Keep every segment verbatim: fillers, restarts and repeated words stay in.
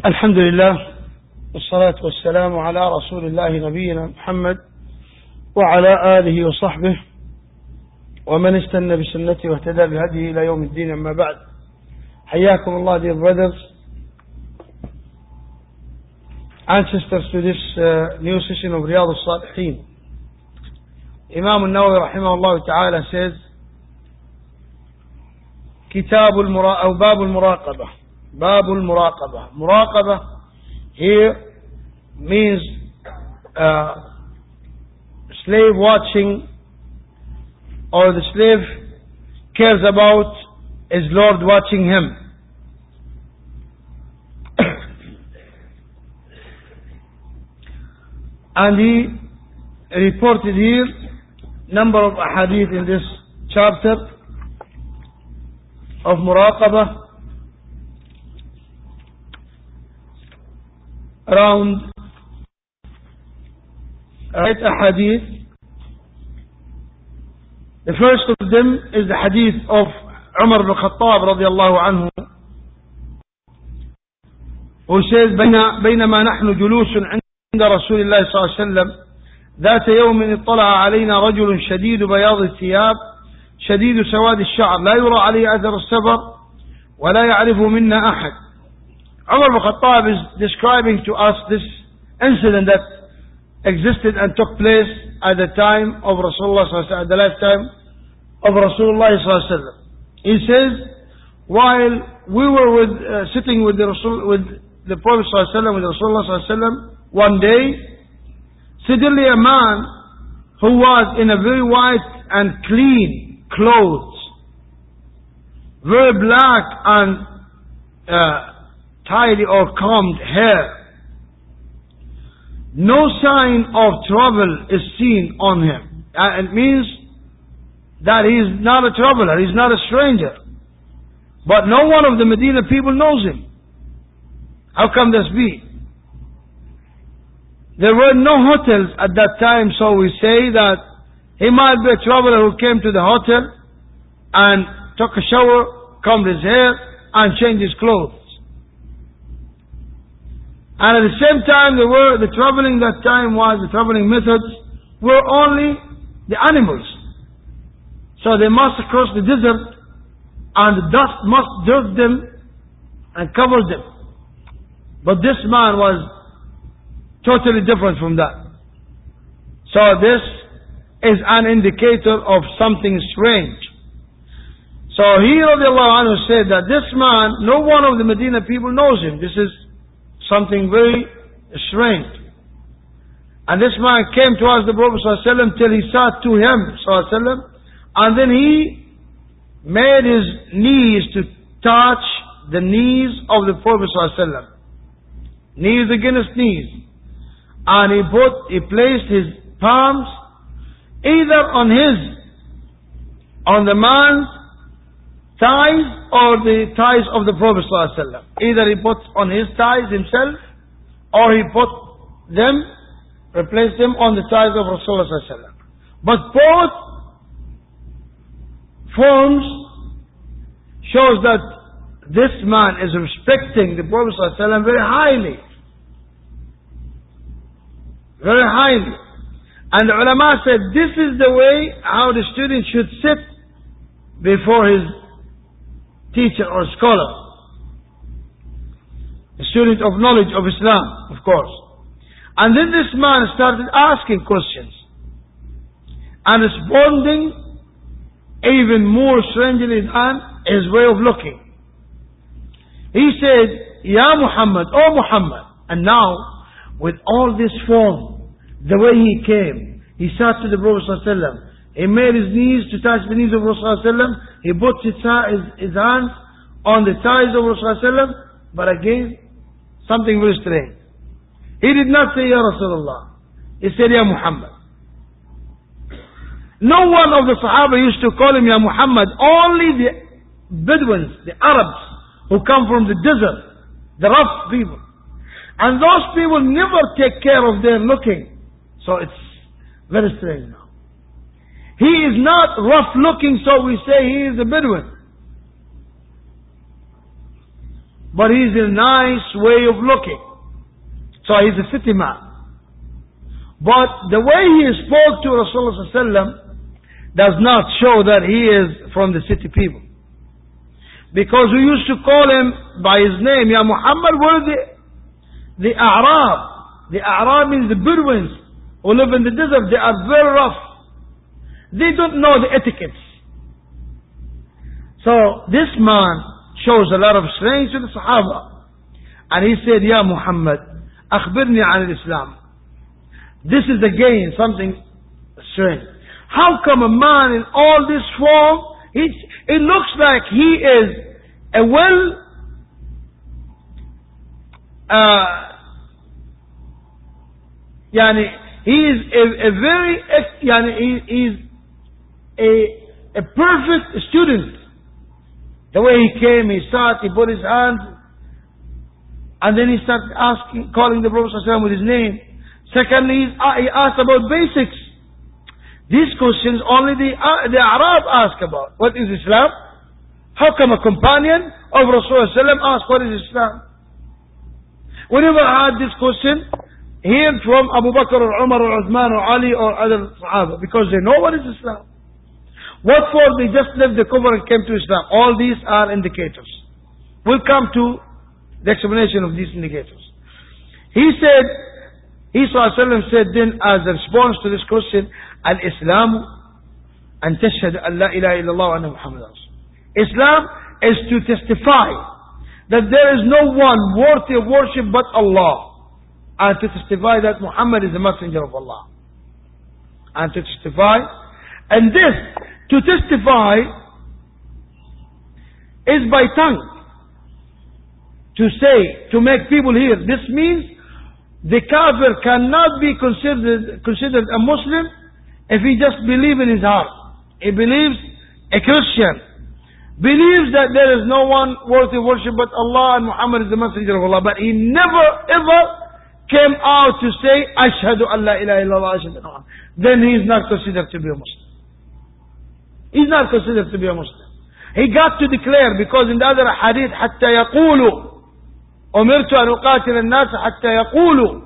الحمد لله والصلاة والسلام على رسول الله نبينا محمد وعلى آله وصحبه ومن استنى بسنته واهتدى بهديه إلى يوم الدين. أما بعد, حياكم الله dear brothers and sisters to this uh, new session of Riyadh al-Salihin. Imam al-Nawawi rahimahullah ta'ala says كتاب المرا أو باب المراقبة. باب المراقبة. مراقبة here means uh, slave watching, or the slave cares about his Lord watching him. And he reported here number of ahadith in this chapter of muraqabah, around eight ahadith. The first of them is the hadith of Umar ibn Khattab radiyallahu anhu, who says بينما نحن جلوس عند رسول الله صلى الله عليه وسلم ذات يوم اطلع علينا رجل شديد بياض الثياب شديد سواد الشعر لا يرى عليه أثر السفر ولا يعرف منا أحد. Umar ibn Khattab is describing to us this incident that existed and took place at the time of Rasulullah sallallahu alaihi wasallam, at the lifetime of Rasulullah sallallahu alaihi wasallam. He says, while we were with, uh, sitting with the Rasul, with the Prophet sallallahu alaihi wasallam, with Rasulullah sallallahu alaihi wasallam, one day, suddenly a man who was in a very white and clean clothes, very black and uh, tidy or combed hair, no sign of trouble is seen on him. Uh, it means that he is not a traveler, he is not a stranger. But no one of the Medina people knows him. How come this be? There were no hotels at that time, so we say that he might be a traveler who came to the hotel and took a shower, combed his hair, and changed his clothes. And at the same time, there were the traveling that time was the traveling methods were only the animals. So they must cross the desert, and the dust must dirt them and cover them. But this man was totally different from that. So this is an indicator of something strange. So he radiallahu anhu said that this man, no one of the Medina people knows him. This is something very strange. And this man came to us, the Prophet ﷺ, till he sat to him, ﷺ, and then he made his knees to touch the knees of the Prophet ﷺ. Knees against knees. And he put, he placed his palms either on his, on the man's thighs or the thighs of the Prophet ﷺ. Either he put on his thighs himself, or he put them, replaced them on the thighs of Rasulullah ﷺ. But both forms shows that this man is respecting the Prophet ﷺ very highly. Very highly. And the ulama said this is the way how the student should sit before his teacher or scholar, a student of knowledge of Islam, of course. And then this man started asking questions and responding even more strangely than his way of looking. He said, Ya Muhammad, O Muhammad. And now, with all this form, the way he came, he sat to the Prophet ﷺ. He made his knees to touch the knees of Rasulullah ﷺ. He put his, his, his hands on the thighs of Rasulullah ﷺ. But again, something very strange. He did not say, Ya Rasulullah. He said, Ya Muhammad. No one of the Sahaba used to call him Ya Muhammad. Only the Bedouins, the Arabs, who come from the desert, the rough people. And those people never take care of their looking. So it's very strange now. He is not rough looking, so we say he is a Bedouin. but he's a nice way of looking. So he's a city man. But the way he spoke to Rasulullah sallallahu alaihi wasallam does not show that he is from the city people. Because we used to call him by his name, Ya Muhammad, were the, the A'rab. The A'rab means the Bedouins who live in the desert. They are very rough. They don't know the etiquettes. So this man shows a lot of strength to the Sahaba. And he said, Ya Muhammad, akhbirni an al-Islam. This is again something strange. How come a man in all this form, he, it looks like he is a well, uh, yani, he is a, a very, yani, he is a, a perfect student. The way he came, he sat, he put his hands, and then he started asking, calling the Prophet ﷺ with his name. Secondly, he asked about basics. These questions only the, uh, the Arab ask about. What is Islam? How come a companion of Rasulullah ﷺ asked what is Islam? We never had this question here from Abu Bakr or Umar or Uthman or Ali or other Sahaba, because they know what is Islam. What for they just left the Kufr and came to Islam? All these are indicators. We'll come to the explanation of these indicators. He said, He ﷺ said then as a response to this question, Al-Islam an tashhadu an la ilaha illallah wa anna Muhammadan Rasul. Islam is to testify that there is no one worthy of worship but Allah, and to testify that Muhammad is the messenger of Allah. And to testify, and this, to testify is by tongue. To say, to make people hear. This means the kafir cannot be considered considered a Muslim if he just believes in his heart. He believes, a Christian believes that there is no one worthy of worship but Allah and Muhammad is the messenger of Allah. But he never ever came out to say, Ashhadu an la ilaha illallah, ashhadu anna Muhammad. Then he is not considered to be a Muslim. He's not considered to be a Muslim. He got to declare, because in the other hadith, حتى يقولوا أمرت أن أقاتل الناس حتى يقولوا,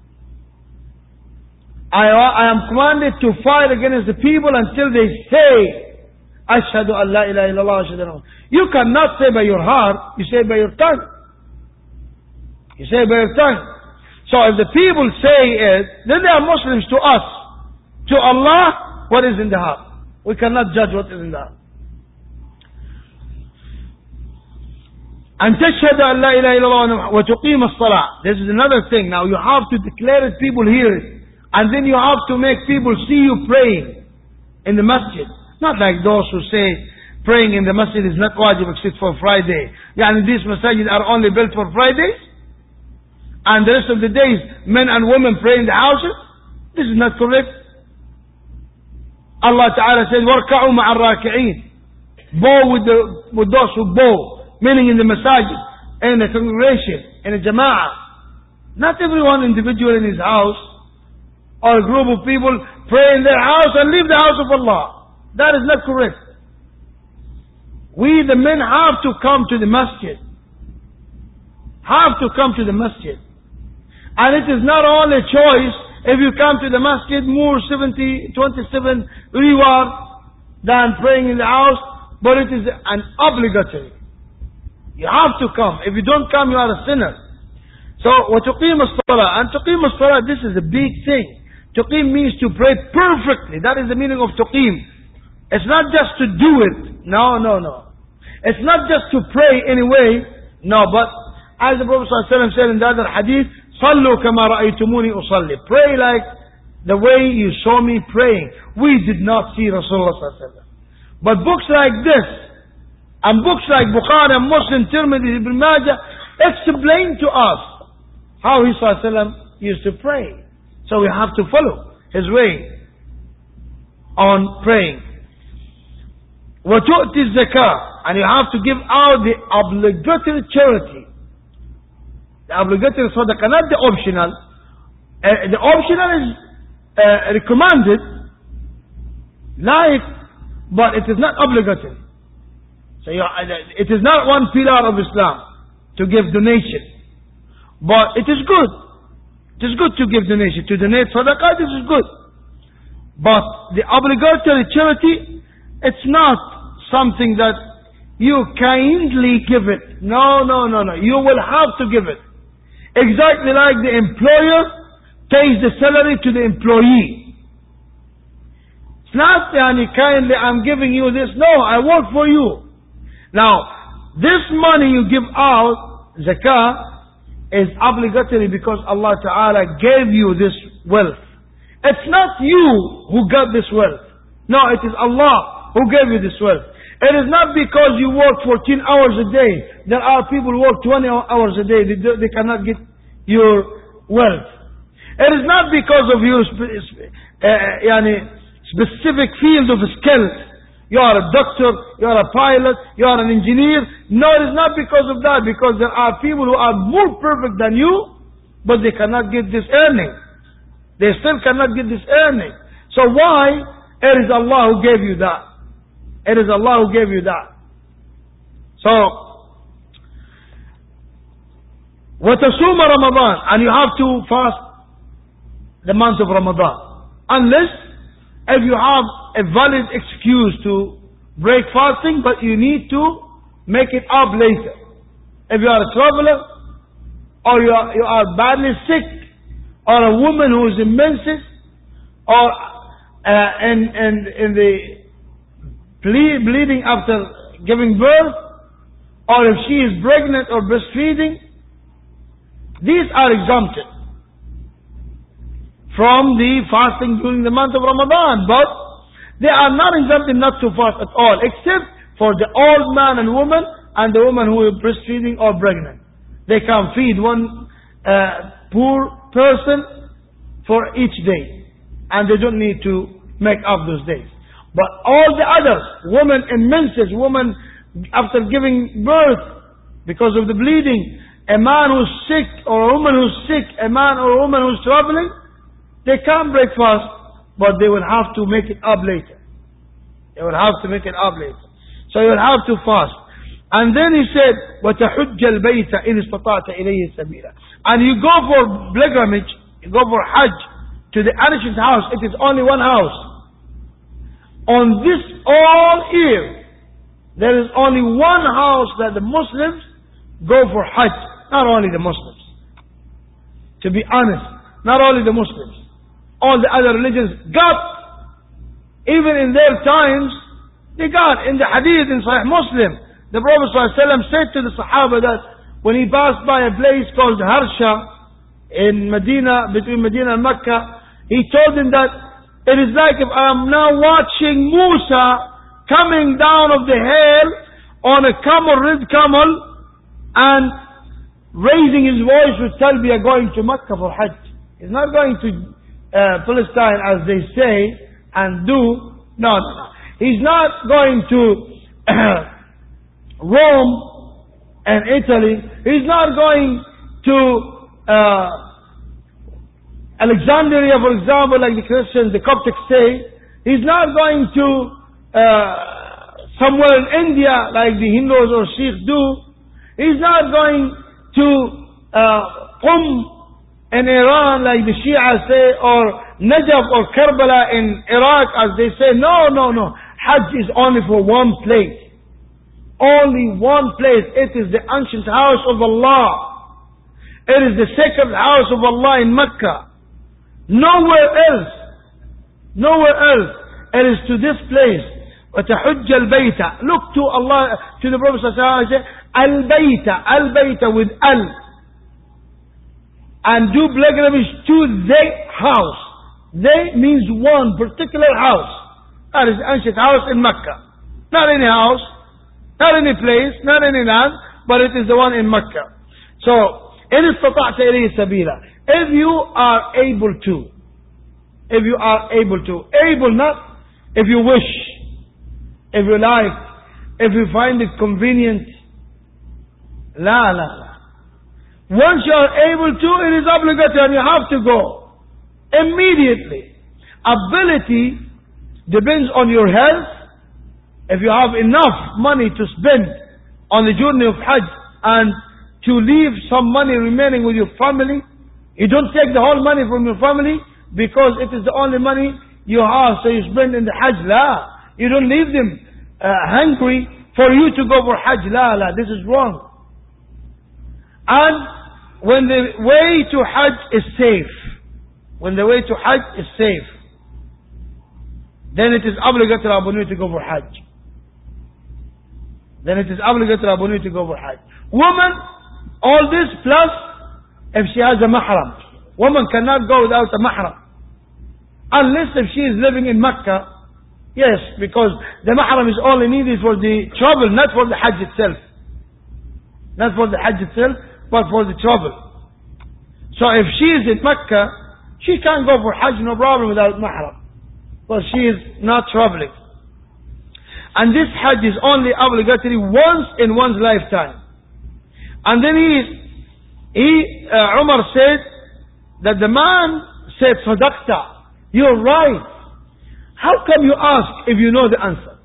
I, I am commanded to fight against the people until they say, أشهد أن لا إله إلا الله أشهد أن محمد. You cannot say by your heart, you say by your tongue. You say by your tongue. So if the people say it, then they are Muslims to us. To Allah, what is in the heart? We cannot judge what is in the heart. أن تشهد أن لا إله إلا الله وتقيم الصلاة. This is another thing. Now you have to declare it, people hear it. And then you have to make people see you praying in the masjid. Not like those who say praying in the masjid is not wajib except for Friday. Yani these masajid are only built for Fridays. And the rest of the days, men and women pray in the houses. This is not correct. Allah Ta'ala said, وَارْكَعُوا مَعَ الرَّاكِعِينَ. Bow with, the, with those who bow. Meaning in the masajid, in a congregation, in a jama'ah. Not everyone individual in his house, or a group of people pray in their house and leave the house of Allah. That is not correct. We the men have to come to the masjid. Have to come to the masjid. And it is not only a choice if you come to the masjid more seventy, twenty-seven reward than praying in the house, but it is an obligatory. You have to come. If you don't come, you are a sinner. So, وَتُقِيمَ الصَّلَاةِ. And تُقِيمَ الصَّلَاةِ, this is a big thing. Tuqim means to pray perfectly. That is the meaning of tuqim. It's not just to do it. No, no, no. It's not just to pray anyway. No, but as the Prophet ﷺ said in the other hadith, صَلُّوا كَمَا رَأَيْتُمُونِي أُصَلِّ. Pray like the way you saw me praying. We did not see Rasulullah ﷺ. But books like this, and books like Bukhari and Muslim, Tirmidhi, Ibn Majah, explain to us how he ﷺ used to pray. So we have to follow his way on praying. وَتُؤْتِ الزَّكَاةِ. And you have to give out the obligatory charity. The obligatory sadaqah, not the optional. Uh, the optional is uh, recommended, like, but it is not obligatory. So you, it is not one pillar of Islam. to give donation. But it is good. It is good to give donation. To donate sadaqah, this is good. But the obligatory charity, it's not something that you kindly give it. No, no, no, no. You will have to give it. Exactly like the employer pays the salary to the employee. It's not yani, kindly, I'm giving you this. No, I work for you. Now, this money you give out, zakah, is obligatory because Allah Ta'ala gave you this wealth. It's not you who got this wealth. No, it is Allah who gave you this wealth. It is not because you work fourteen hours a day. There are people who work twenty hours a day. They, do, they cannot get your wealth. It is not because of your spe uh, yani specific field of skills. You are a doctor, you are a pilot, you are an engineer. No, it is not because of that. Because there are people who are more perfect than you, but they cannot get this earning. They still cannot get this earning. So why? It is Allah who gave you that. It is Allah who gave you that. So, وَتَصُومَ Ramadan, and you have to fast the month of Ramadan. Unless if you have a valid excuse to break fasting, but you need to make it up later. If you are a traveler, or you are, you are badly sick, or a woman who is in menses, or uh, in, in, in the ble bleeding after giving birth, or if she is pregnant or breastfeeding, these are exempted from the fasting during the month of Ramadan. But they are not exempted not to fast at all, except for the old man and woman, and the woman who is breastfeeding or pregnant. They can feed one uh, poor person for each day, and they don't need to make up those days. But all the others, women in menses, women after giving birth because of the bleeding, a man who's sick or a woman who's sick, a man or a woman who's traveling, they can't break fast, but they will have to make it up later. They will have to make it up later. So you will have to fast. And then he said, وَتَحُجَّ الْبَيْتَ إِنِ اسْتَطَعْتَ إِلَيْهِ سَبِيلًا. And you go for pilgrimage, you go for Hajj to the ancient house. It is only one house. On this all year, there is only one house that the Muslims go for Hajj. Not only the Muslims. To be honest, not only the Muslims. All the other religions got, even in their times, they got. In the hadith in Sahih Muslim, the Prophet ﷺ said to the Sahaba that when he passed by a place called Harsha in Medina, between Medina and Mecca, he told them that it is like if I am now watching Musa coming down of the hill on a camel, red camel, and raising his voice with talbiyah going to Mecca for Hajj. He's not going to Uh, Palestine, as they say and do. No, no, no. He's not going to Rome and Italy. He's not going to uh, Alexandria, for example, like the Christians, the Coptic say. He's not going to uh, somewhere in India, like the Hindus or Sikhs do. He's not going to uh, Qum in Iran, like the Shia say, or Najaf or Karbala in Iraq, as they say. No, no, no. Hajj is only for one place. Only one place. It is the ancient house of Allah. It is the sacred house of Allah in Mecca. Nowhere else. Nowhere else. It is to this place. وَتَحُجَّ الْبَيْتَ. Look to Allah, to the Prophet ﷺ, Al-Bayta, Al-Bayta with Al. And do pilgrimage to their house. They means one particular house. That is the ancient house in Mecca. Not any house, not any place, not any land, but it is the one in Mecca. So, إِنِ اسْتَطَعْتَ إِلَيْهِ سَبِيلًا. If you are able to, if you are able to, able not, if you wish, if you like, if you find it convenient, la la la. Once you are able to, it is obligatory and you have to go. Immediately. Ability depends on your health. If you have enough money to spend on the journey of Hajj and to leave some money remaining with your family. You don't take the whole money from your family because it is the only money you have, so you spend in the Hajj. La. You don't leave them uh, hungry for you to go for Hajj. La, la. This is wrong. And when the way to Hajj is safe, when the way to Hajj is safe, then it is obligatory upon you to go for Hajj. Then it is obligatory upon you to go for Hajj. Woman, all this plus if she has a mahram. Woman cannot go without a mahram. Unless if she is living in Mecca. Yes, because the mahram is only needed for the travel, not for the Hajj itself. Not for the Hajj itself, but for the travel. So if she is in Mecca, she can go for Hajj no problem without mahram. But she is not traveling. And this Hajj is only obligatory once in one's lifetime. And then he, he uh, Umar said that the man said, Sadaqta, you're right. How come you ask if you know the answer?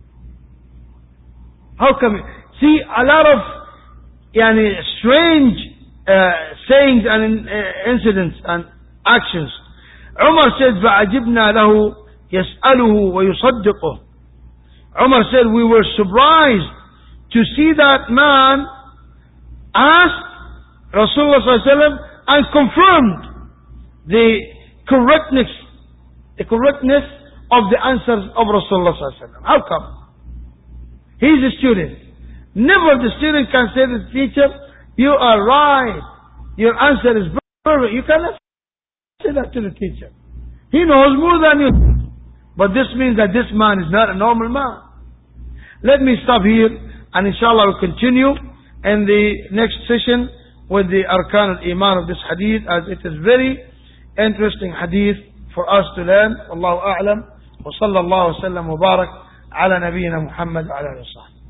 How come? See, a lot of yani, strange uh, sayings and uh, incidents and actions. Umar said, فَعَجِبْنَا لَهُ يَسْأَلُهُ وَيُصَدِّقُهُ. Umar said, we were surprised to see that man asked Rasulullah sallallahu alaihi wasallam and confirmed the correctness, the correctness of the answers of Rasulullah sallallahu alaihi wasallam. How come? He's a student. Never the student can say to the teacher, you are right, your answer is perfect. You cannot say that to the teacher. He knows more than you. But this means that this man is not a normal man. Let me stop here, and inshallah we'll continue in the next session with the Arkan al-Iman of this hadith, as it is very interesting hadith for us to learn. Allahu a'lam. Wa sallallahu wa sallam wa barak ala nabiyyina Muhammad wa ala alihi wa sahbihi.